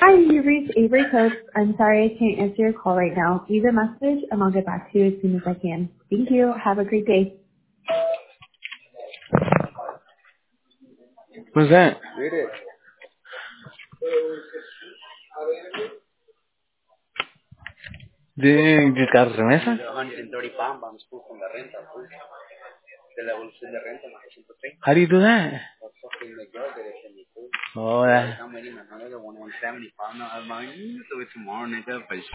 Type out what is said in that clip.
Hi, you reached Avery Coates. I'm sorry I can't answer your call right now. Leave a message and I'll get back to you as soon as I can. Thank you. Have a great day. Who's that? ¿De Carlos Remesa? How do you do that? Oh, yeah.